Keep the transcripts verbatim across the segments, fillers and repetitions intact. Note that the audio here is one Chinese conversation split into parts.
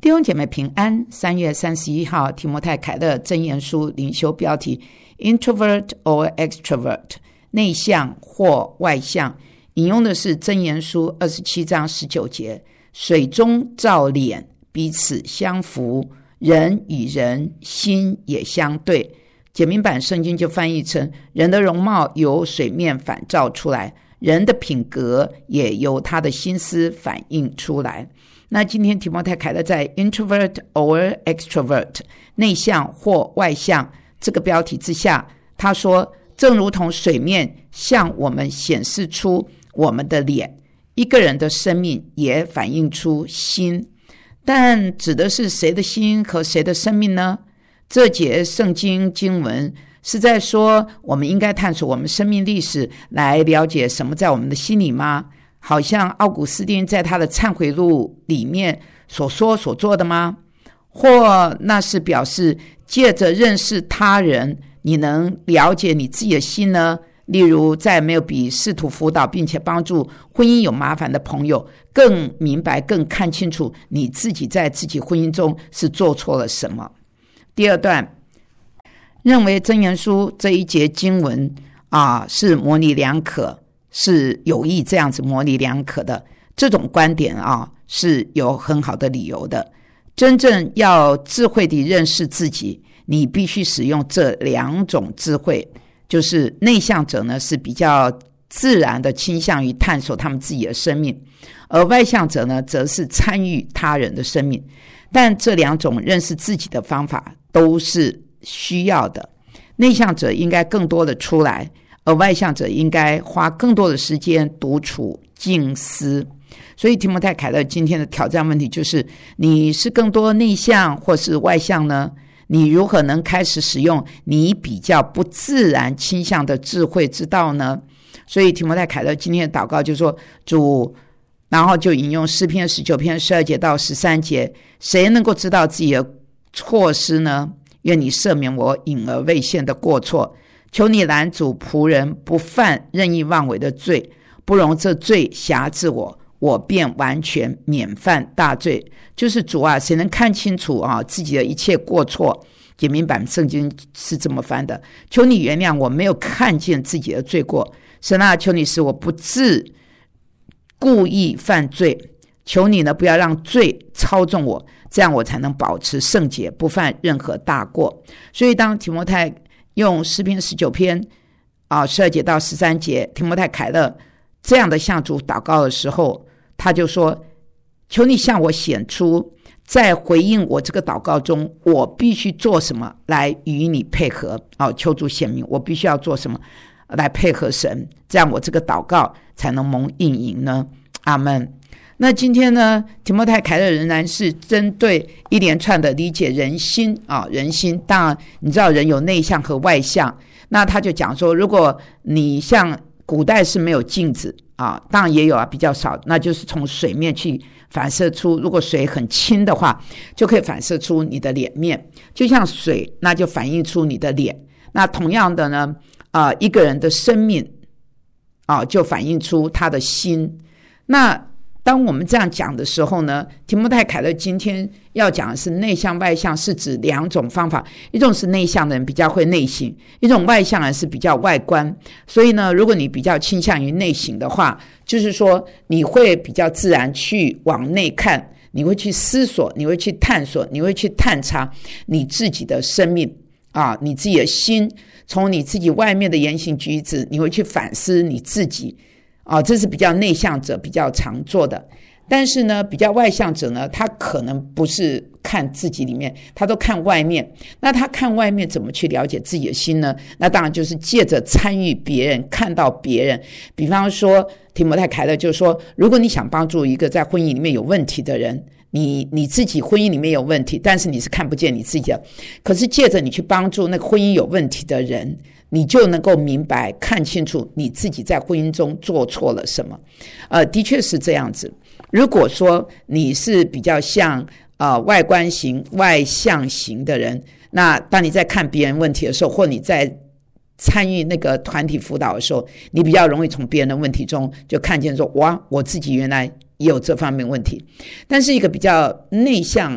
弟兄姐妹平安。三月三十一号，提摩太凯勒箴言书灵修标题 Introvert or Extrovert， 内向或外向。引用的是箴言书二十七章十九节，水中照脸，彼此相符，人与人心也相对。简明版圣经就翻译成，人的容貌由水面反照出来，人的品格也由他的心思反映出来。那今天提摩太凯勒在 Introvert or Extrovert， 内向或外向这个标题之下，他说正如同水面向我们显示出我们的脸，一个人的生命也反映出心。但指的是谁的心和谁的生命呢？这节圣经经文是在说我们应该探索我们生命历史，来了解什么在我们的心里吗？好像奥古斯丁在他的忏悔录里面所说所做的吗？或那是表示借着认识他人，你能了解你自己的心呢？例如在没有比试图辅导并且帮助婚姻有麻烦的朋友更明白更看清楚你自己在自己婚姻中是做错了什么。第二段认为箴言书这一节经文啊是模棱两可，是有意这样子模棱两可的，这种观点啊是有很好的理由的。真正要智慧地认识自己，你必须使用这两种智慧。就是内向者呢是比较自然的倾向于探索他们自己的生命，而外向者呢则是参与他人的生命。但这两种认识自己的方法都是需要的，内向者应该更多的出来，而外向者应该花更多的时间独处静思。所以提摩太凯勒今天的挑战问题就是，你是更多内向或是外向呢？你如何能开始使用你比较不自然倾向的智慧之道呢？所以提摩太凯勒今天的祷告就说，主，然后就引用诗篇十九篇十二节到十三节，谁能够知道自己的错失呢？愿你赦免我隐而未现的过错，求你拦阻仆人不犯任意妄为的罪，不容这罪辖制我，我便完全免犯大罪。就是主啊，谁能看清楚啊自己的一切过错？简明版圣经是这么翻的，求你原谅我没有看见自己的罪过。神啊，求你使我不自故意犯罪，求你呢不要让罪操纵我，这样我才能保持圣洁，不犯任何大过。所以当提摩太用诗篇十九篇啊十二节到十三节，提摩太凯勒这样的向主祷告的时候，他就说，求你向我显出在回应我这个祷告中我必须做什么来与你配合、哦、求主显明我必须要做什么来配合神，这样我这个祷告才能蒙应允呢。阿们。那今天呢，提摩太凯勒仍然是针对一连串的理解人心啊，人心。当然你知道人有内向和外向，那他就讲说，如果你像古代是没有镜子啊，当然也有啊，比较少，那就是从水面去反射出，如果水很清的话，就可以反射出你的脸面，就像水，那就反映出你的脸。那同样的呢，呃，一个人的生命啊，就反映出他的心。那当我们这样讲的时候呢，提摩太凯勒今天要讲的是内向外向，是指两种方法，一种是内向的人比较会内省，一种外向人是比较外观。所以呢，如果你比较倾向于内省的话，就是说你会比较自然去往内看，你会去思索，你会去探索，你会去探查你自己的生命啊，你自己的心，从你自己外面的言行举止，你会去反思你自己啊，这是比较内向者比较常做的。但是呢，比较外向者呢，他可能不是看自己里面，他都看外面。那他看外面怎么去了解自己的心呢？那当然就是借着参与别人，看到别人。比方说提摩太凯勒就说，如果你想帮助一个在婚姻里面有问题的人，你你自己婚姻里面有问题，但是你是看不见你自己的，可是借着你去帮助那个婚姻有问题的人，你就能够明白看清楚你自己在婚姻中做错了什么。呃，的确是这样子。如果说你是比较像呃外观型外向型的人，那当你在看别人问题的时候，或你在参与那个团体辅导的时候，你比较容易从别人的问题中就看见说，哇，我自己原来也有这方面问题。但是一个比较内向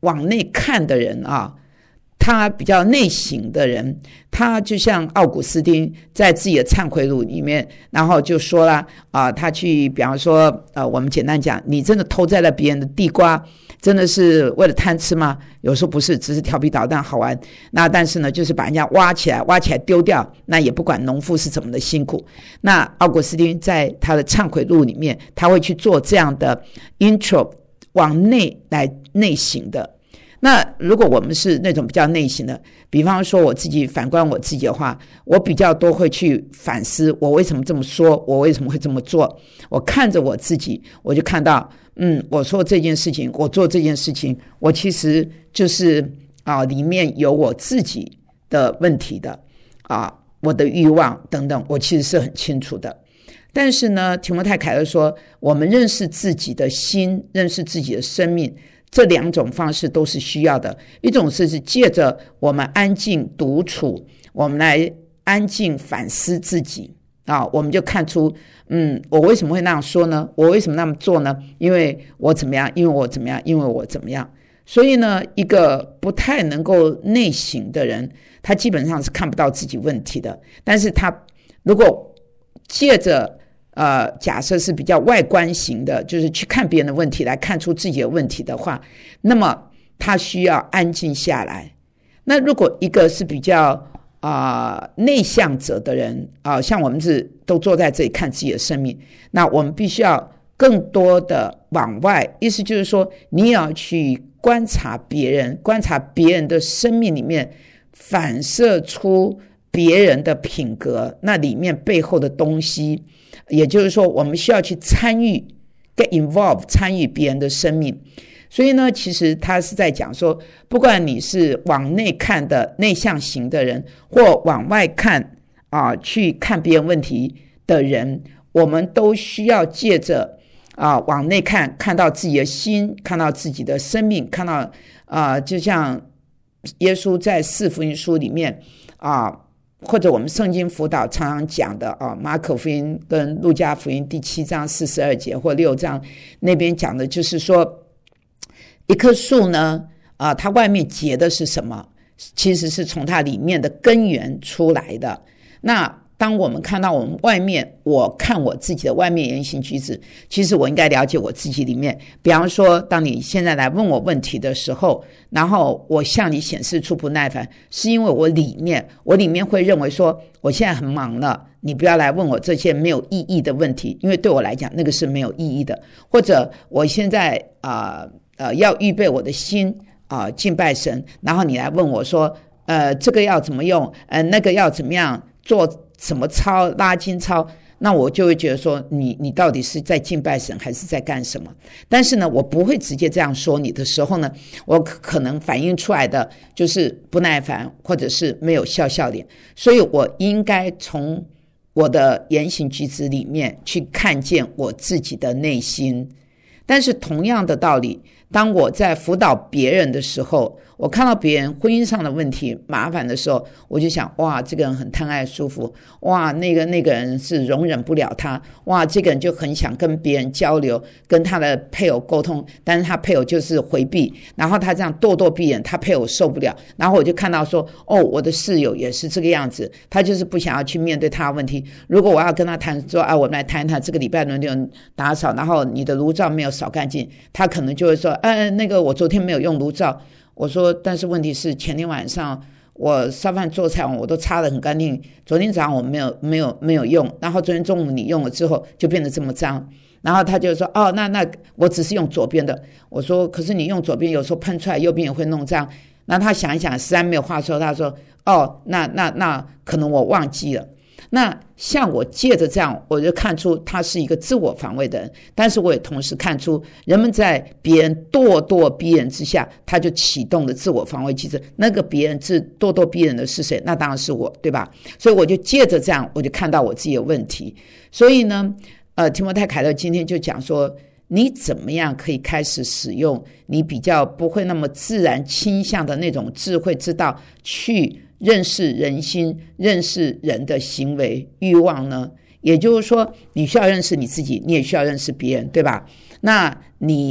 往内看的人啊，他比较内省的人，他就像奥古斯丁在自己的忏悔录里面，然后就说了啊、呃，他去比方说呃，我们简单讲，你真的偷摘了别人的地瓜，真的是为了贪吃吗？有时候不是，只是调皮捣蛋好玩。那但是呢，就是把人家挖起来，挖起来丢掉，那也不管农夫是怎么的辛苦。那奥古斯丁在他的忏悔录里面，他会去做这样的 intro， 往内来内省的。那如果我们是那种比较内省的，比方说我自己反观我自己的话，我比较多会去反思我为什么这么说，我为什么会这么做。我看着我自己，我就看到嗯，我说这件事情，我做这件事情，我其实就是啊，里面有我自己的问题的啊，我的欲望等等，我其实是很清楚的。但是呢，提摩太凯勒说，我们认识自己的心，认识自己的生命，这两种方式都是需要的。一种是借着我们安静独处，我们来安静反思自己啊，我们就看出嗯，我为什么会那样说呢？我为什么那么做呢？因为我怎么样，因为我怎么样，因为我怎么样。所以呢，一个不太能够内省的人，他基本上是看不到自己问题的。但是他如果借着呃，假设是比较外观型的，就是去看别人的问题来看出自己的问题的话，那么他需要安静下来。那如果一个是比较啊、呃、内向者的人啊、呃，像我们是都坐在这里看自己的生命，那我们必须要更多的往外，意思就是说，你也要去观察别人，观察别人的生命里面反射出别人的品格，那里面背后的东西。也就是说，我们需要去参与 get involved 参与别人的生命。所以呢，其实他是在讲说，不管你是往内看的内向型的人，或往外看啊，去看别人问题的人，我们都需要借着啊往内看，看到自己的心，看到自己的生命，看到啊，就像耶稣在四福音书里面啊。或者我们圣经辅导常常讲的啊，马可福音跟路加福音第七章四十二节或六章那边讲的就是说，一棵树呢啊，它外面结的是什么？其实是从它里面的根源出来的。那当我们看到我们外面，我看我自己的外面言行举止，其实我应该了解我自己里面。比方说，当你现在来问我问题的时候，然后我向你显示出不耐烦，是因为我里面，我里面会认为说，我现在很忙了，你不要来问我这些没有意义的问题，因为对我来讲，那个是没有意义的。或者我现在啊呃, 呃要预备我的心啊、呃、敬拜神，然后你来问我说，呃这个要怎么用，呃那个要怎么样做。什么操拉筋操，那我就会觉得说你你到底是在敬拜神还是在干什么？但是呢，我不会直接这样说你的时候呢，我可能反映出来的就是不耐烦，或者是没有笑笑脸。所以我应该从我的言行举止里面去看见我自己的内心。但是同样的道理，当我在辅导别人的时候，我看到别人婚姻上的问题麻烦的时候，我就想，哇，这个人很贪爱舒服，哇，那个那个人是容忍不了他，哇，这个人就很想跟别人交流，跟他的配偶沟通，但是他配偶就是回避，然后他这样咄咄逼人，他配偶受不了。然后我就看到说，哦，我的室友也是这个样子，他就是不想要去面对他的问题。如果我要跟他谈说，啊，我们来谈一谈这个礼拜轮流打扫，然后你的炉灶没有扫干净，他可能就会说，哎，那个我昨天没有用炉灶。我说，但是问题是前天晚上我烧饭做菜我都擦得很干净，昨天早上我没有没有没有用，然后昨天中午你用了之后就变得这么脏。然后他就说，哦，那那我只是用左边的。我说，可是你用左边有时候喷出来右边也会弄脏。那他想一想实在没有话说，他说，哦，那那那可能我忘记了。那像我借着这样，我就看出他是一个自我防卫的人，但是我也同时看出人们在别人咄咄逼人之下，他就启动了自我防卫机制。那个别人是咄咄逼人的是谁？那当然是我，对吧？所以我就借着这样，我就看到我自己的问题。所以呢，呃，提摩太凯勒今天就讲说，你怎么样可以开始使用你比较不会那么自然倾向的那种智慧之道去认识人心，认识人的行为欲望呢？也就是说，你需要认识你自己，你也需要认识别人，对吧？那你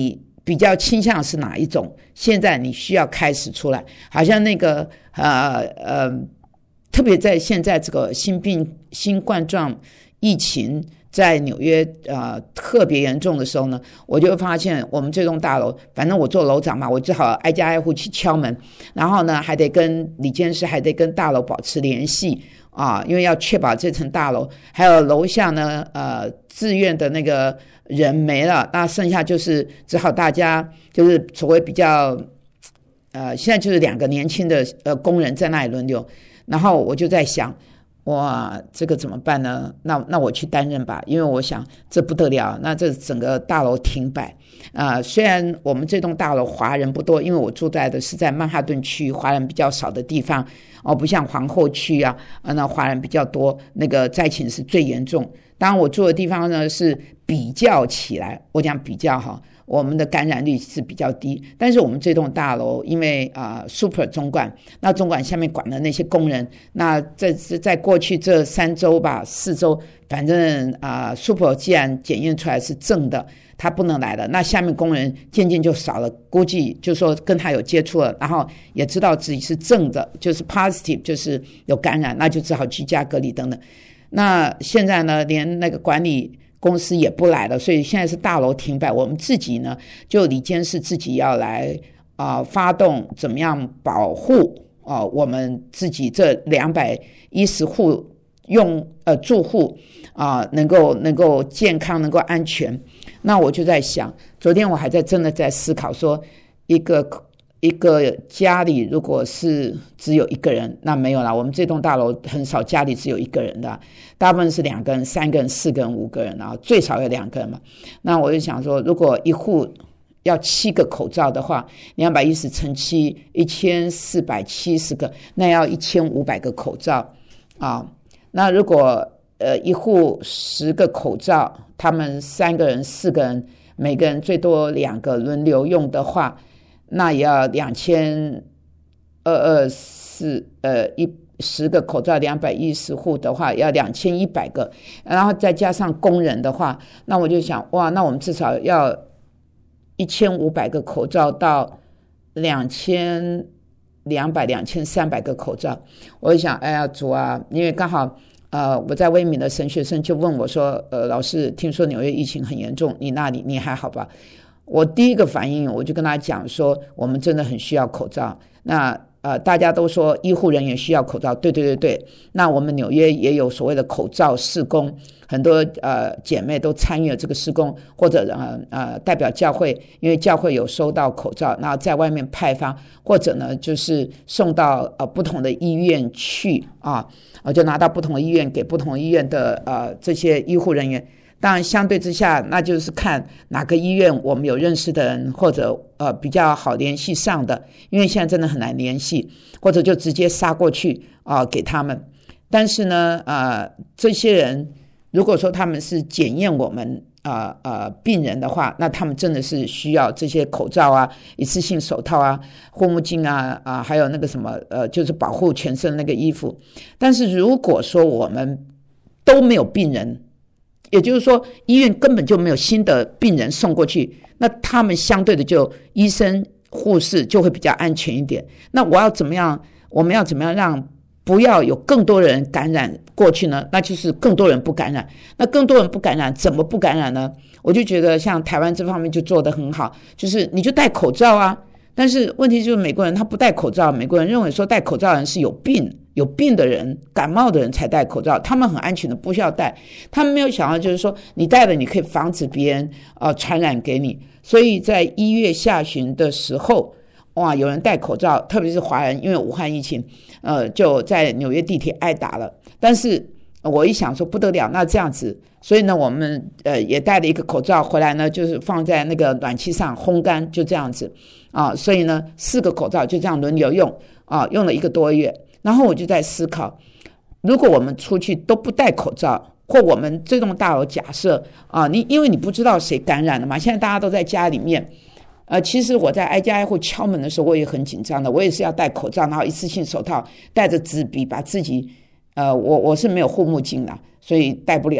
比较倾向是哪一种？现在你需要开始出来，好像那个呃呃，特别在现在这个新病新冠状疫情在纽约呃特别严重的时候呢，我就发现我们这栋大楼，反正我做楼长嘛，我只好挨家挨户去敲门，然后呢还得跟理监事还得跟大楼保持联系啊，因为要确保这层大楼还有楼下呢呃自愿的那个人没了，那剩下就是只好大家就是所谓比较呃现在就是两个年轻的呃工人在那里轮流，然后我就在想，哇，这个怎么办呢？那那我去担任吧，因为我想这不得了，那这整个大楼停摆啊、呃。虽然我们这栋大楼华人不多，因为我住在的是在曼哈顿区，华人比较少的地方哦，不像皇后区啊，啊那华人比较多，那个灾情是最严重。当然我住的地方呢是比较起来，我讲比较哈。我们的感染率是比较低，但是我们这栋大楼因为啊、呃、super 总管，那总管下面管的那些工人，那在在过去这三周吧四周，反正啊、呃、super 既然检验出来是正的，他不能来了，那下面工人渐渐就少了，估计就说跟他有接触了，然后也知道自己是正的，就是 positive 就是有感染，那就只好居家隔离等等。那现在呢连那个管理公司也不来了，所以现在是大楼停摆，我们自己呢就理监事自己要来啊、呃、发动怎么样保护啊、呃、我们自己这两百一十户用呃住户啊、呃、能够能够健康能够安全。那我就在想，昨天我还在真的在思考说，一个一个家里如果是只有一个人，那没有啦，我们这栋大楼很少家里只有一个人的，大部分是两个人、三个人、四个人、五个人啊，最少有两个人嘛。那我就想说，如果一户要七个口罩的话，两百一十乘七，一千四百七十个，那要一千五百个口罩啊。那如果呃一户十个口罩，他们三个人、四个人，每个人最多两个轮流用的话，那也要两千二二四呃一十个口罩，两百一十户的话要两千一百个，然后再加上工人的话，那我就想，哇，那我们至少要一千五百个口罩到两千两百、两千三百个口罩。我就想，哎呀，主啊，因为刚好呃我在威敏的神学生就问我说，呃，老师，听说纽约疫情很严重，你那里你还好吧？我第一个反应我就跟他讲说，我们真的很需要口罩。那呃，大家都说医护人员需要口罩，对对对对。那我们纽约也有所谓的口罩事工，很多呃姐妹都参与了这个事工，或者呃呃代表教会，因为教会有收到口罩，那在外面派发，或者呢就是送到呃不同的医院去啊，呃就拿到不同的医院给不同医院的呃这些医护人员。当然相对之下，那就是看哪个医院我们有认识的人，或者呃比较好联系上的，因为现在真的很难联系，或者就直接杀过去啊、呃、给他们。但是呢呃这些人如果说他们是检验我们呃呃病人的话，那他们真的是需要这些口罩啊、一次性手套啊、护目镜啊啊、呃、还有那个什么呃就是保护全身那个衣服。但是如果说我们都没有病人，也就是说医院根本就没有新的病人送过去，那他们相对的就医生护士就会比较安全一点。那我要怎么样我们要怎么样让不要有更多人感染过去呢？那就是更多人不感染。那更多人不感染怎么不感染呢？我就觉得像台湾这方面就做得很好，就是你就戴口罩啊。但是问题就是美国人他不戴口罩，美国人认为说戴口罩的人是有病有病的人，感冒的人才戴口罩，他们很安全的不需要戴。他们没有想到就是说你戴了你可以防止别人呃传染给你。所以在一月下旬的时候，哇，有人戴口罩，特别是华人，因为武汉疫情呃就在纽约地铁挨打了。但是我一想说不得了，那这样子，所以呢我们呃也带了一个口罩回来呢，就是放在那个暖气上烘干，就这样子啊。所以呢四个口罩就这样轮流用啊，用了一个多月。然后我就在思考，如果我们出去都不戴口罩，或我们这栋大楼假设啊，你因为你不知道谁感染了嘛，现在大家都在家里面。呃，其实我在挨家挨户敲门的时候，我也很紧张的，我也是要戴口罩，然后一次性手套，带着纸笔把自己，呃，我我是没有护目镜的，所以戴不了。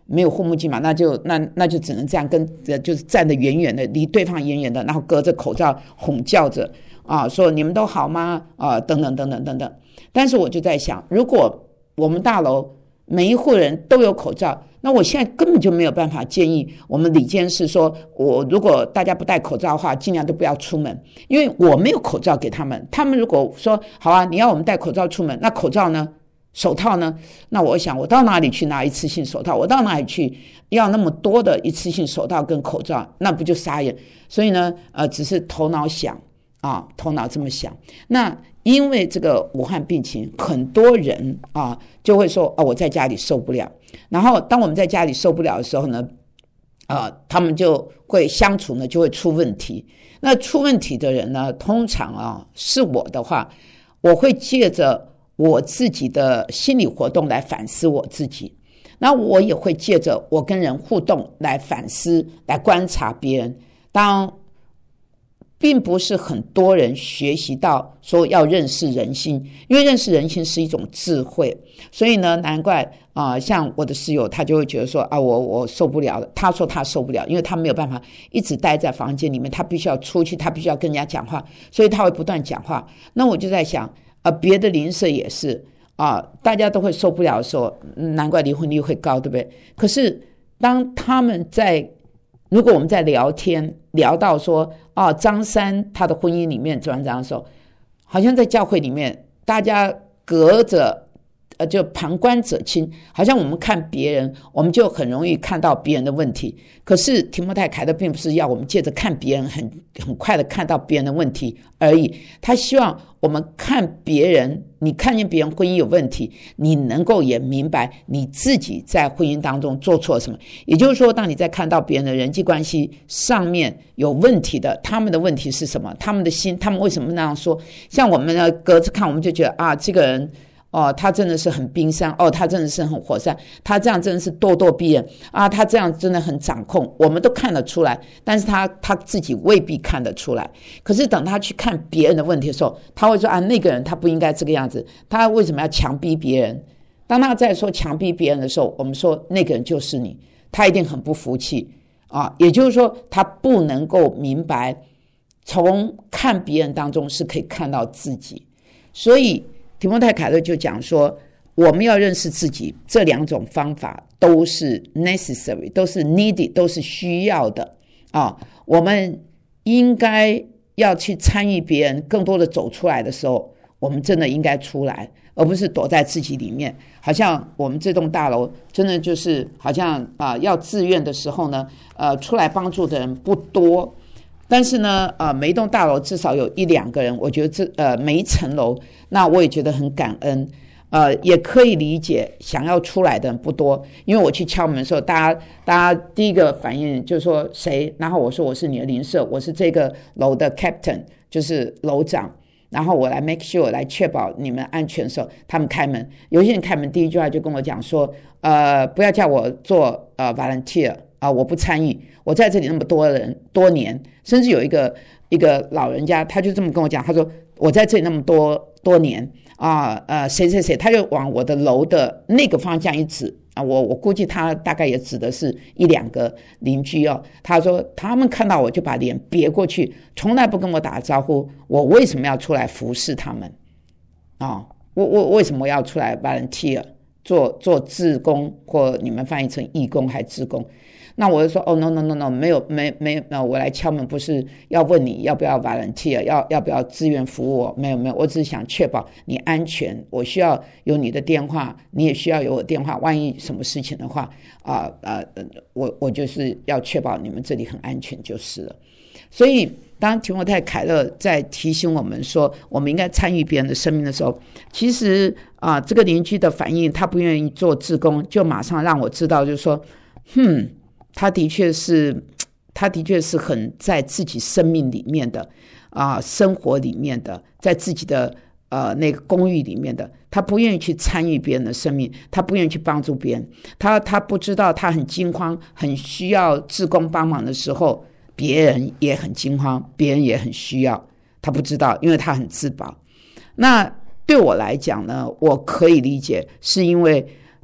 没有护目镜嘛，那就那那就只能这样跟就是站得远远的，离对方远远的，然后隔着口罩哄叫着啊，说你们都好吗？啊，等等等等等等。但是我就在想，如果我们大楼每一户人都有口罩，那我现在根本就没有办法建议我们里监事说，我如果大家不戴口罩的话，尽量都不要出门，因为我没有口罩给他们。他们如果说好啊，你要我们戴口罩出门，那口罩呢？手套呢？那我想我到哪里去拿一次性手套？我到哪里去要那么多的一次性手套跟口罩？那不就傻眼？所以呢，呃，只是头脑想啊，头脑这么想。那因为这个武汉病情，很多人啊就会说哦，我在家里受不了。然后当我们在家里受不了的时候呢，啊，他们就会相处呢就会出问题。那出问题的人呢，通常啊是我的话，我会借着我自己的心理活动来反思我自己，那我也会借着我跟人互动来反思，来观察别人。当并不是很多人学习到说要认识人心，因为认识人心是一种智慧，所以呢，难怪啊、呃，像我的室友他就会觉得说啊，我我受不了了。他说他受不了，因为他没有办法一直待在房间里面，他必须要出去，他必须要跟人家讲话，所以他会不断讲话。那我就在想。呃，别的邻舍也是啊，大家都会受不了的时候，难怪离婚率会高，对不对？可是当他们在，如果我们在聊天聊到说啊，张三他的婚姻里面怎样怎样的时候，好像在教会里面大家隔着呃，就旁观者清，好像我们看别人，我们就很容易看到别人的问题。可是提摩太凯勒并不是要我们借着看别人很很快的看到别人的问题而已，他希望我们看别人，你看见别人婚姻有问题，你能够也明白你自己在婚姻当中做错什么。也就是说，当你在看到别人的人际关系上面有问题的，他们的问题是什么？他们的心，他们为什么那样说？像我们呢，隔着看我们就觉得啊，这个人哦，他真的是很冰山，哦，他真的是很火山，他这样真的是咄咄逼人啊，他这样真的很掌控，我们都看得出来，但是他他自己未必看得出来。可是等他去看别人的问题的时候，他会说啊，那个人他不应该这个样子，他为什么要强逼别人？当他在说强逼别人的时候，我们说那个人就是你，他一定很不服气啊，也就是说他不能够明白，从看别人当中是可以看到自己。所以提摩太凯勒就讲说，我们要认识自己，这两种方法都是 necessary， 都是 needed， 都是需要的啊。我们应该要去参与别人更多的走出来的时候，我们真的应该出来，而不是躲在自己里面。好像我们这栋大楼真的就是好像啊、呃，要自愿的时候呢，呃，出来帮助的人不多。但是呢，呃，每一栋大楼至少有一两个人，我觉得这呃每一层楼，那我也觉得很感恩，呃，也可以理解想要出来的人不多，因为我去敲门的时候，大家大家第一个反应就是说谁，然后我说我是你的邻舍，我是这个楼的 captain， 就是楼长，然后我来 make sure 来确保你们安全的时候，他们开门，有些人开门第一句话就跟我讲说，呃，不要叫我做呃 volunteer。啊，我不参与，我在这里那么多人多年，甚至有一个一个老人家，他就这么跟我讲，他说我在这里那么多多年啊，呃，谁谁谁，他就往我的楼的那个方向一指啊，我我估计他大概也指的是一两个邻居哦。他说他们看到我就把脸别过去，从来不跟我打招呼，我为什么要出来服侍他们啊？我我为什么要出来 volunteer 做做志工，或你们翻译成义工还志工？那我就说哦 no no no no 没有没没有，我来敲门不是要问你要不要 volunteer， 要要不要志愿服务我，没有没有，我只是想确保你安全，我需要有你的电话，你也需要有我电话，万一什么事情的话啊啊、呃，我我就是要确保你们这里很安全就是了。所以当提摩太凯勒在提醒我们说我们应该参与别人的生命的时候，其实啊、呃，这个邻居的反应，他不愿意做志工，就马上让我知道，就是说哼，他的确是他的确是很在自己生命里面的啊、呃，生活里面的，在自己的呃那个公寓里面的，他不愿意去参与别人的生命，他不愿意去帮助别人，他他不知道他很惊慌，很需要志工帮忙的时候，别人也很惊慌，别人也很需要，他不知道，因为他很自保。那对我来讲呢，我可以理解，是因为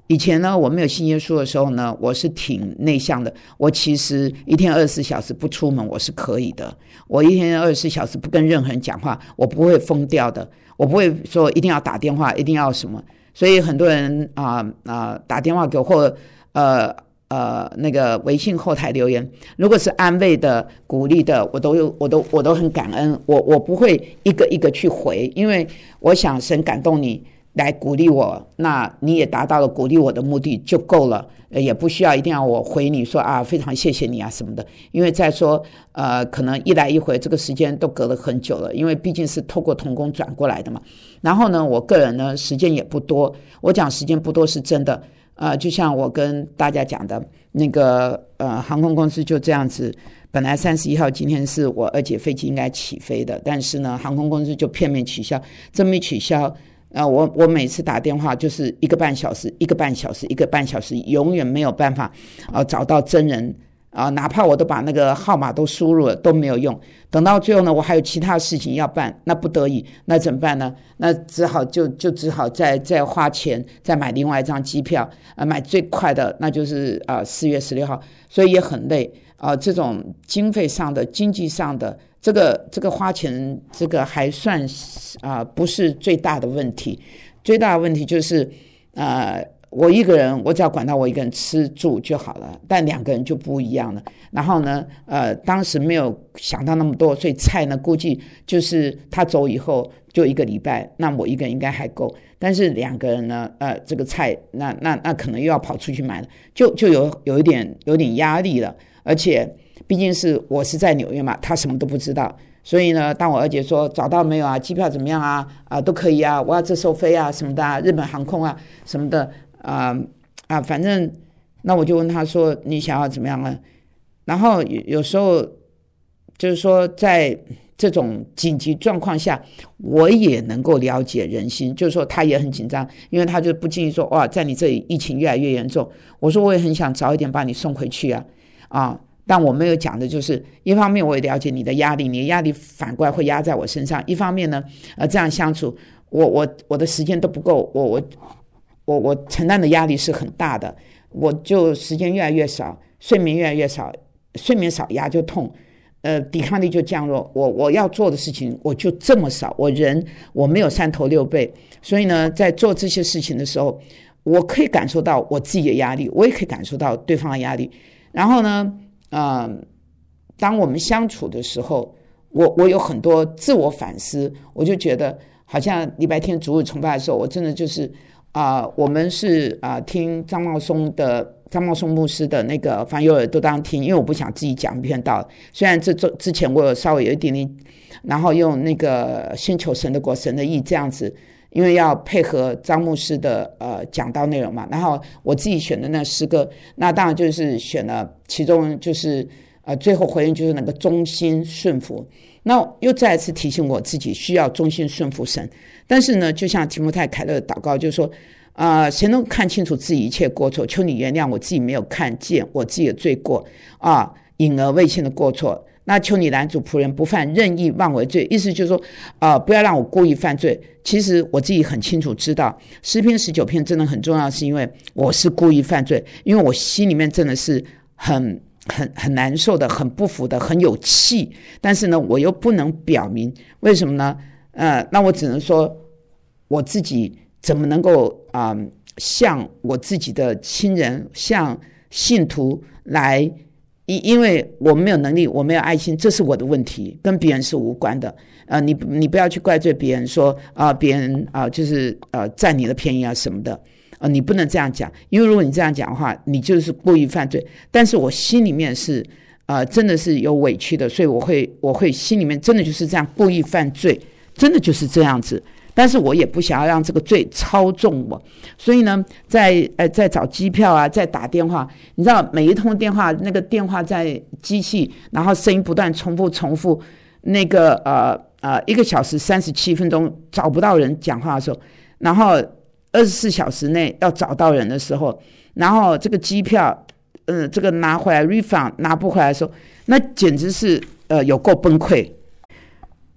以前呢，我没有信耶稣的时候呢，我是挺内向的。我其实一天二十四小时不出门，我是可以的。我一天二十四小时不跟任何人讲话，我不会疯掉的。我不会说一定要打电话，一定要什么。所以很多人啊啊、呃、打电话给我，或呃呃那个微信后台留言，如果是安慰的、鼓励的，我都有，我都我都很感恩。我我不会一个一个去回，因为我想神感动你来鼓励我，那你也达到了鼓励我的目的就够了，也不需要一定要我回你说啊非常谢谢你啊什么的。因为再说呃可能一来一回这个时间都隔了很久了，因为毕竟是透过同工转过来的嘛。然后呢，我个人呢时间也不多，我讲时间不多是真的。呃就像我跟大家讲的那个呃航空公司就这样子，本来三十一号今天是我二姐飞机应该起飞的，但是呢航空公司就片面取消，这么一取消呃，我我每次打电话就是一个半小时，一个半小时，一个半小时，永远没有办法啊、呃、找到真人啊、呃，哪怕我都把那个号码都输入了都没有用。等到最后呢，我还有其他事情要办，那不得已，那怎么办呢？那只好就就只好再再花钱，再买另外一张机票，啊、呃，买最快的，那就是啊四月十六号，所以也很累啊、呃。这种经费上的、经济上的。这个这个花钱，这个还算啊、呃、不是最大的问题，最大的问题就是呃我一个人，我只要管到我一个人吃住就好了，但两个人就不一样了。然后呢呃当时没有想到那么多，所以菜呢估计就是他走以后就一个礼拜，那我一个人应该还够，但是两个人呢呃这个菜那那那可能又要跑出去买了，就就有有一点有点压力了。而且毕竟是我是在纽约嘛，他什么都不知道，所以呢当我二姐说找到没有啊，机票怎么样啊啊都可以啊，我要这时候飞啊什么的啊，日本航空啊什么的啊啊反正那我就问他说你想要怎么样啊。然后有时候就是说在这种紧急状况下，我也能够了解人心，就是说他也很紧张，因为他就不经意说哇在你这里疫情越来越严重，我说我也很想早一点把你送回去啊啊，但我没有讲的就是一方面我也了解你的压力，你的压力反过来会压在我身上，一方面呢呃这样相处我我我的时间都不够，我我我我承担的压力是很大的，我就时间越来越少，睡眠越来越少，睡眠少牙就痛，呃抵抗力就降弱，我我要做的事情我就这么少，我人我没有三头六臂，所以呢在做这些事情的时候，我可以感受到我自己的压力，我也可以感受到对方的压力。然后呢呃当我们相处的时候，我我有很多自我反思，我就觉得好像礼拜天主日崇拜的时候，我真的就是啊、呃，我们是啊、呃、听张茂松的张茂松牧师的那个凡有耳都当听，因为我不想自己讲一篇道，虽然这之前我有稍微有一点点，然后用那个先求神的国神的义这样子，因为要配合张牧师的呃讲道内容嘛，然后我自己选的那诗歌，那当然就是选了其中就是呃最后回应就是那个忠心顺服，那又再一次提醒我自己需要忠心顺服神。但是呢就像提摩太凯勒的祷告就是说呃，谁能看清楚自己一切过错，求你原谅我自己没有看见我自己的罪过啊，隐而未现的过错，那求你拦阻仆人不犯任意妄为罪，意思就是说呃，不要让我故意犯罪。其实我自己很清楚知道诗篇十九篇真的很重要，是因为我是故意犯罪，因为我心里面真的是很很很难受的，很不服的，很有气，但是呢我又不能表明，为什么呢呃，那我只能说我自己怎么能够啊、呃，向我自己的亲人向信徒来，因为我没有能力，我没有爱心，这是我的问题，跟别人是无关的。呃，你你不要去怪罪别人说啊、呃，别人啊、呃、就是呃占你的便宜啊什么的，呃，你不能这样讲，因为如果你这样讲的话，你就是故意犯罪。但是我心里面是呃真的是有委屈的，所以我会我会心里面真的就是这样故意犯罪，真的就是这样子。但是我也不想要让这个罪操纵我，所以呢在呃在找机票啊，在打电话，你知道每一通电话那个电话在机器，然后声音不断重复重复，那个呃呃一个小时三十七分钟找不到人讲话的时候，然后二十四小时内要找到人的时候，然后这个机票呃这个拿回来 refund 拿不回来的时候，那简直是呃有够崩溃。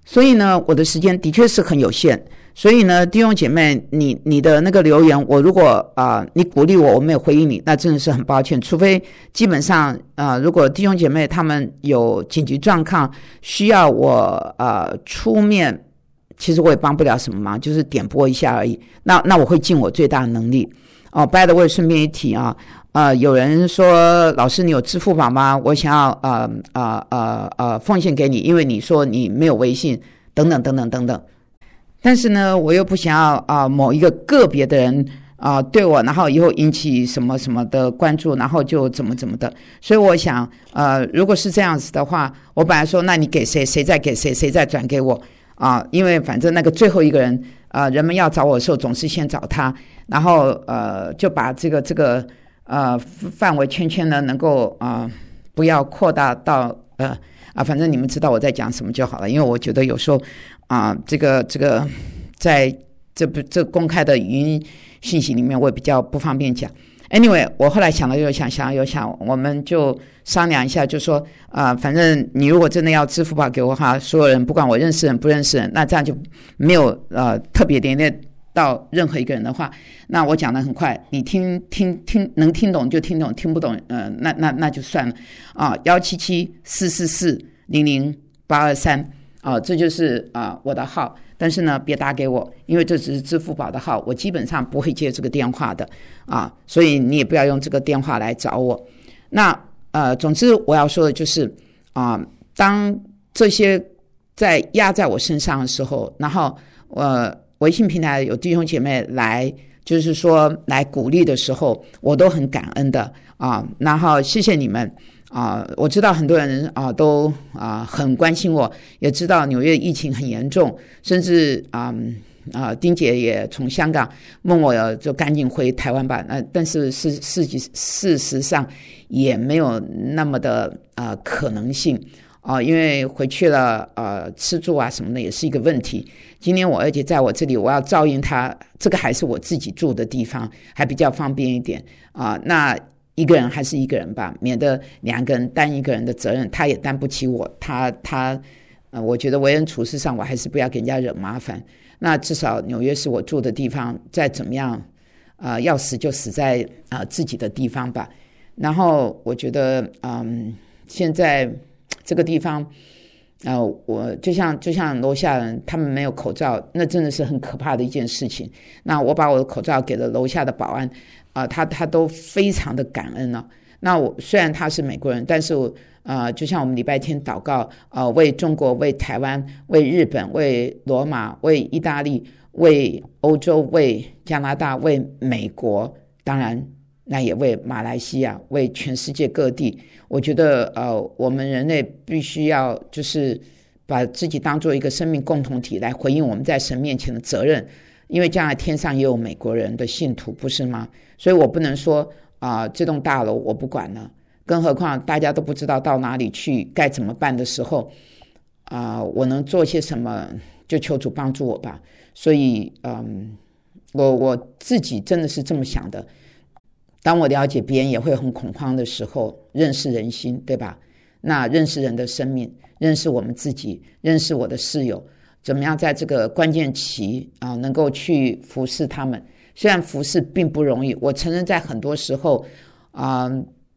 所以呢，我的时间的确是很有限。所以呢，弟兄姐妹，你你的那个留言，我如果啊、呃、你鼓励我，我没有回应你，那真的是很抱歉。除非基本上啊、呃，如果弟兄姐妹他们有紧急状况需要我呃出面，其实我也帮不了什么忙，就是点拨一下而已。那那我会尽我最大的能力。哦 ，by the way， 顺便一提啊，呃，有人说老师你有支付宝吗？我想要呃呃呃呃奉献给你，因为你说你没有微信，等等等等等等。但是呢，我又不想要啊、呃、某一个个别的人啊、呃、对我，然后以后引起什么什么的关注，然后就怎么怎么的。所以我想，呃，如果是这样子的话，我本来说，那你给谁，谁再给谁，谁再转给我啊、呃？因为反正那个最后一个人，呃，人们要找我的时候，总是先找他，然后呃，就把这个这个呃范围圈圈呢，能够啊、呃、不要扩大到呃啊，反正你们知道我在讲什么就好了。因为我觉得有时候。啊，这个这个，在这不这公开的语音信息里面，我也比较不方便讲。Anyway， 我后来想了又想，想了又想，我们就商量一下，就说啊、呃，反正你如果真的要支付宝给我的话，所有人不管我认识人不认识人，那这样就没有呃特别连累到任何一个人的话，那我讲的很快，你听听听能听懂就听懂，听不懂呃那那那就算了啊。幺七七四四四零零八二三。啊，这就是啊、呃、我的号，但是呢，别打给我，因为这只是支付宝的号，我基本上不会接这个电话的啊，所以你也不要用这个电话来找我。那呃，总之我要说的就是啊、呃，当这些在压在我身上的时候，然后呃，微信平台有弟兄姐妹来，就是说来鼓励的时候，我都很感恩的啊，然后谢谢你们。啊、呃，我知道很多人啊、呃、都啊、呃、很关心我，也知道纽约疫情很严重，甚至啊啊、呃、丁姐也从香港问我就赶紧回台湾吧，呃，但是事事事实上也没有那么的啊、呃、可能性啊、呃，因为回去了呃吃住啊什么的也是一个问题。今天我而且在我这里，我要照应他，这个还是我自己住的地方，还比较方便一点啊、呃。那。一个人还是一个人吧，免得两个人担一个人的责任，他也担不起我。他他，呃，我觉得为人处事上，我还是不要给人家惹麻烦。那至少纽约是我住的地方，再怎么样，啊、呃，要死就死在啊、呃、自己的地方吧。然后我觉得，嗯，现在这个地方，呃，我就像就像楼下人，他们没有口罩，那真的是很可怕的一件事情。那我把我的口罩给了楼下的保安。啊、呃，他他都非常的感恩了、啊。那我虽然他是美国人，但是我呃，就像我们礼拜天祷告，呃，为中国、为台湾、为日本、为罗马、为意大利、为欧洲、为加拿大、为美国，当然那也为马来西亚、为全世界各地。我觉得呃，我们人类必须要就是把自己当做一个生命共同体来回应我们在神面前的责任。因为将来天上也有美国人的信徒，不是吗？所以我不能说啊、呃，这栋大楼我不管了，更何况大家都不知道到哪里去，该怎么办的时候啊、呃，我能做些什么，就求主帮助我吧。所以，嗯，我我自己真的是这么想的。当我了解别人也会很恐慌的时候，认识人心，对吧？那认识人的生命，认识我们自己，认识我的室友。怎么样在这个关键期啊，能够去服侍他们？虽然服侍并不容易，我承认在很多时候啊，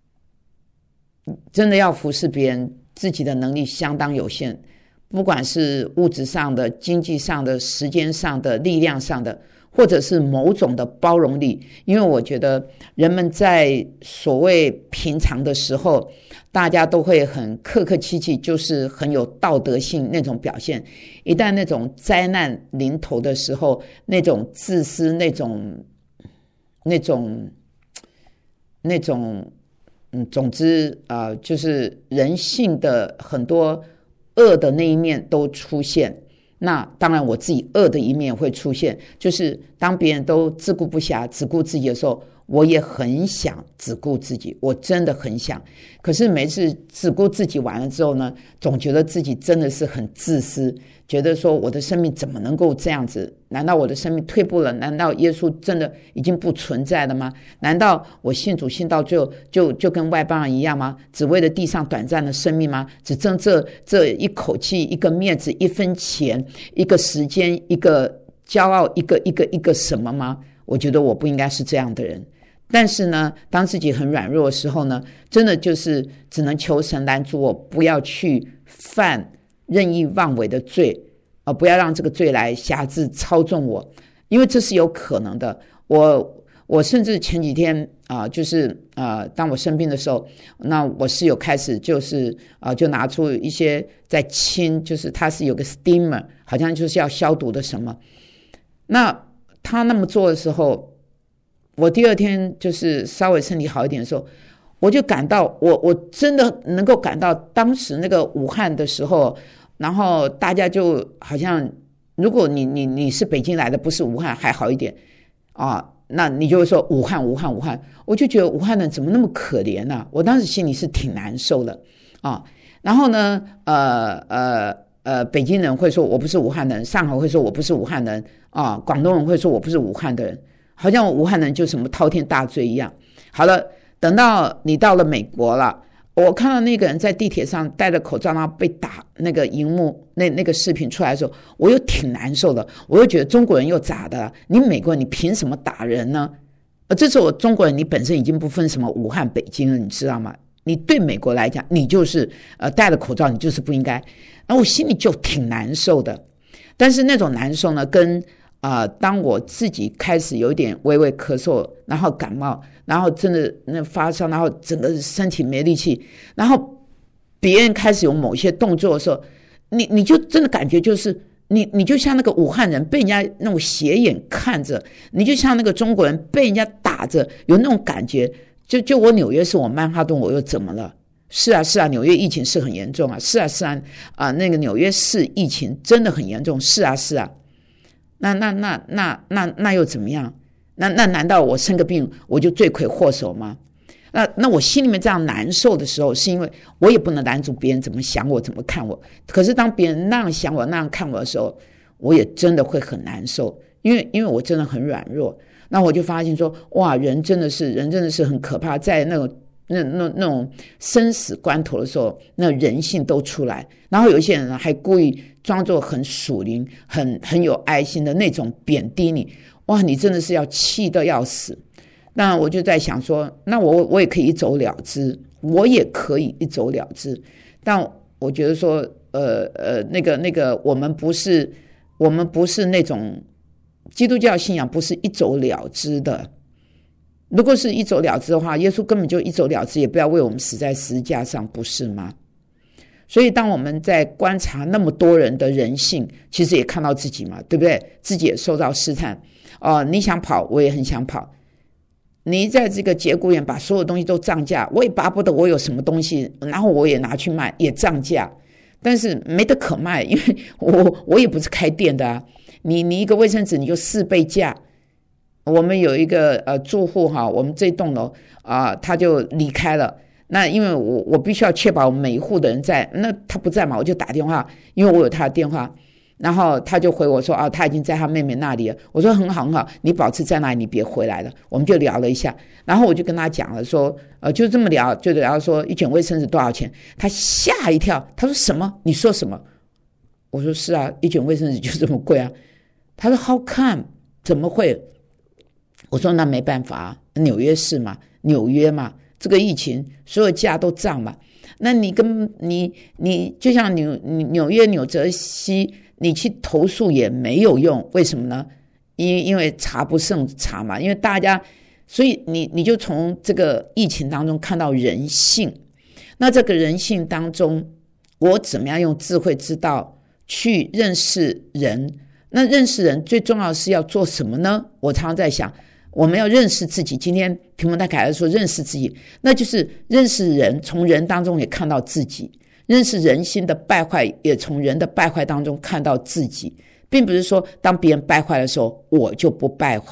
真的要服侍别人，自己的能力相当有限，不管是物质上的、经济上的、时间上的、力量上的，或者是某种的包容力。因为我觉得人们在所谓平常的时候，大家都会很客客气气，就是很有道德性那种表现。一旦那种灾难临头的时候，那种自私，那种那种那种嗯，总之啊、呃，就是人性的很多恶的那一面都出现。那当然我自己恶的一面会出现，就是当别人都自顾不暇只顾自己的时候， 我也很想只顾自己，我真的很想。可是每次只顾自己完了之后呢，总觉得自己真的是很自私，觉得说我的生命怎么能够这样子？难道我的生命退步了？难道耶稣真的已经不存在了吗？难道我信主信到最后就就跟外邦人一样吗？只为了地上短暂的生命吗？只挣这这一口气，一个面子，一分钱，一个时间，一个骄傲，一个一个一个什么吗？我觉得我不应该是这样的人。但是呢，当自己很软弱的时候呢，真的就是只能求神拦阻我，不要去犯任意妄为的罪，呃，不要让这个罪来辖制操纵我，因为这是有可能的。我我甚至前几天啊、呃，就是啊、呃，当我生病的时候，那我室友开始就是啊、呃，就拿出一些在清，就是他是有个 steamer， 好像就是要消毒的什么。那他那么做的时候，我第二天就是稍微身体好一点的时候，我就感到我我真的能够感到当时那个武汉的时候，然后大家就好像，如果你你你是北京来的，不是武汉还好一点啊，那你就会说武汉武汉武汉，我就觉得武汉人怎么那么可怜啊，我当时心里是挺难受的啊。然后呢，呃呃呃，北京人会说我不是武汉人，上海会说我不是武汉人啊，广东人会说我不是武汉的人。好像武汉人就什么滔天大罪一样。好了，等到你到了美国了，我看到那个人在地铁上戴着口罩，然后被打那个荧幕那那个视频出来的时候，我又挺难受的。我又觉得中国人又咋的？你美国人你凭什么打人呢？呃，这是我中国人，你本身已经不分什么武汉、北京了，你知道吗？你对美国来讲，你就是呃戴了口罩，你就是不应该。然后我心里就挺难受的，但是那种难受呢，跟啊、呃，当我自己开始有一点微微咳嗽，然后感冒，然后真的那发烧，然后整个身体没力气，然后别人开始有某些动作的时候，你你就真的感觉就是你你就像那个武汉人被人家那种斜眼看着，你就像那个中国人被人家打着，有那种感觉。就就我纽约是我曼哈顿，我又怎么了？是啊是啊，纽约疫情是很严重啊，是啊是啊啊、呃，那个纽约市疫情真的很严重，是啊是啊。那那那那那那又怎么样？那那难道我生个病我就罪魁祸首吗？那那我心里面这样难受的时候，是因为我也不能拦阻别人怎么想我，怎么看我。可是当别人那样想我，那样看我的时候，我也真的会很难受，因为因为我真的很软弱。那我就发现说，哇，人真的是人真的是很可怕，在那种那那那种生死关头的时候，那人性都出来。然后有一些人还故意装作很属灵、很很有爱心的那种贬低你，哇，你真的是要气得要死。那我就在想说，那我我也可以一走了之，我也可以一走了之。但我觉得说，呃呃，那个那个，我们不是我们不是那种基督教信仰，不是一走了之的。如果是一走了之的话，耶稣根本就一走了之，也不要为我们死在十字架上，不是吗？所以当我们在观察那么多人的人性，其实也看到自己嘛，对不对？自己也受到试探。哦，你想跑，我也很想跑。你在这个节骨眼把所有东西都涨价，我也巴不得我有什么东西，然后我也拿去卖，也涨价。但是没得可卖，因为我我也不是开店的啊。你你一个卫生纸你就四倍价。我们有一个呃住户哈，我们这栋楼啊、呃，他就离开了。那因为我我必须要确保每一户的人在，那他不在嘛，我就打电话，因为我有他的电话，然后他就回我说啊，他已经在他妹妹那里了。我说很好很好，你保持在那里，你别回来了。我们就聊了一下，然后我就跟他讲了说，呃，就这么聊，就聊说一卷卫生纸多少钱。他吓一跳，他说什么？你说什么？我说是啊，一卷卫生纸就这么贵啊。他说 How come？ 怎么会？我说那没办法，纽约市嘛，纽约嘛。这个疫情，所有价都涨嘛。那你跟你你就像纽纽约纽泽西，你去投诉也没有用，为什么呢？因因为查不胜查嘛，因为大家，所以你你就从这个疫情当中看到人性。那这个人性当中，我怎么样用智慧之道去认识人？那认识人最重要的是要做什么呢？我常常在想。我们要认识自己，今天提摩太凯勒说认识自己，那就是认识人，从人当中也看到自己，认识人心的败坏，也从人的败坏当中看到自己，并不是说当别人败坏的时候我就不败坏。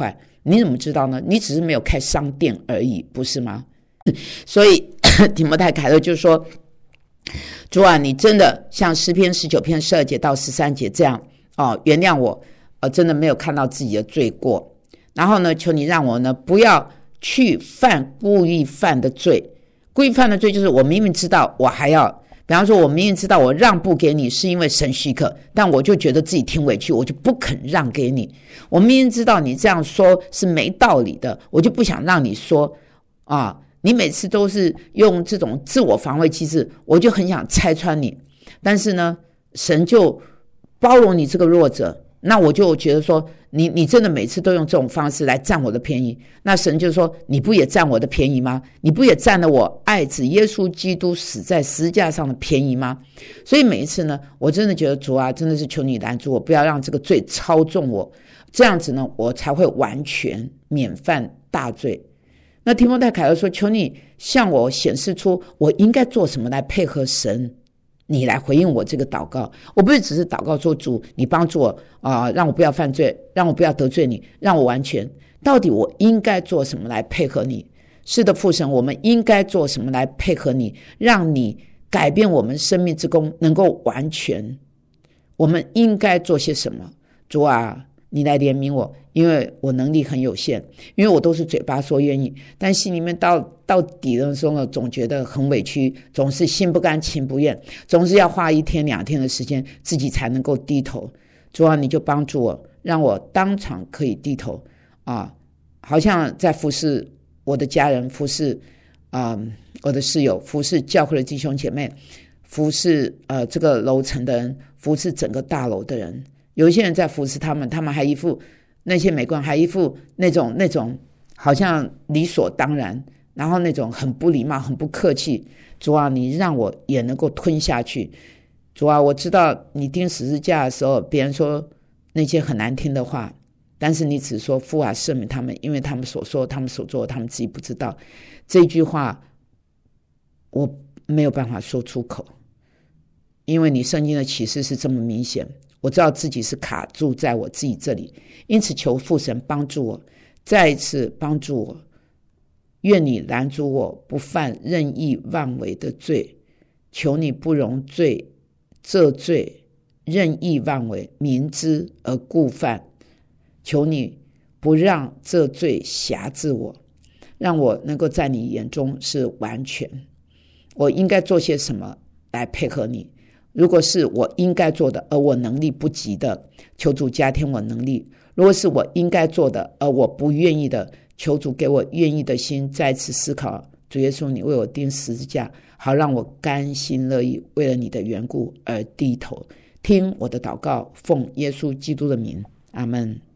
你怎么知道呢？你只是没有开商店而已，不是吗？所以提摩太凯勒就说，主啊，你真的像诗篇十九篇十二节到十三节这样哦，原谅我呃，真的没有看到自己的罪过，然后呢求你让我呢不要去犯故意犯的罪。故意犯的罪就是我明明知道我还要，比方说我明明知道我让步给你是因为神许可，但我就觉得自己挺委屈，我就不肯让给你。我明明知道你这样说是没道理的，我就不想让你说啊，你每次都是用这种自我防卫机制，我就很想拆穿你。但是呢神就包容你这个弱者，那我就觉得说你你真的每次都用这种方式来占我的便宜，那神就说你不也占我的便宜吗？你不也占了我爱子耶稣基督死在十字架上的便宜吗？所以每一次呢我真的觉得主啊，真的是求你拦住我，不要让这个罪操纵我，这样子呢我才会完全免犯大罪。那提摩太凯勒说，求你向我显示出我应该做什么来配合神，你来回应我这个祷告。我不是只是祷告说主你帮助我啊、呃，让我不要犯罪，让我不要得罪你，让我完全，到底我应该做什么来配合你？是的父神，我们应该做什么来配合你，让你改变我们生命之功能够完全？我们应该做些什么？主啊，你来怜悯我，因为我能力很有限，因为我都是嘴巴说愿意，但心里面到到底的时候呢，总觉得很委屈，总是心不甘情不愿，总是要花一天两天的时间自己才能够低头。主啊，你就帮助我，让我当场可以低头啊，好像在服侍我的家人，服侍啊、呃、我的室友，服侍教会的弟兄姐妹，服侍呃这个楼层的人，服侍整个大楼的人。有一些人在服侍他们，他们还一副那些美国人还一副那种那种好像理所当然，然后那种很不礼貌很不客气。主啊，你让我也能够吞下去。主啊，我知道你钉十字架的时候别人说那些很难听的话，但是你只说父啊赦免他们，因为他们所说他们所做他们自己不知道。这句话我没有办法说出口，因为你圣经的启示是这么明显，我知道自己是卡住在我自己这里，因此求父神帮助我，再一次帮助我，愿你拦阻我不犯任意妄为的罪，求你不容罪这罪任意妄为明知而故犯，求你不让这罪辖制我，让我能够在你眼中是完全。我应该做些什么来配合你？如果是我应该做的而我能力不及的，求主加添我能力；如果是我应该做的而我不愿意的，求主给我愿意的心。再次思考，主耶稣，你为我钉十字架，好让我甘心乐意为了你的缘故而低头。听我的祷告，奉耶稣基督的名，阿们。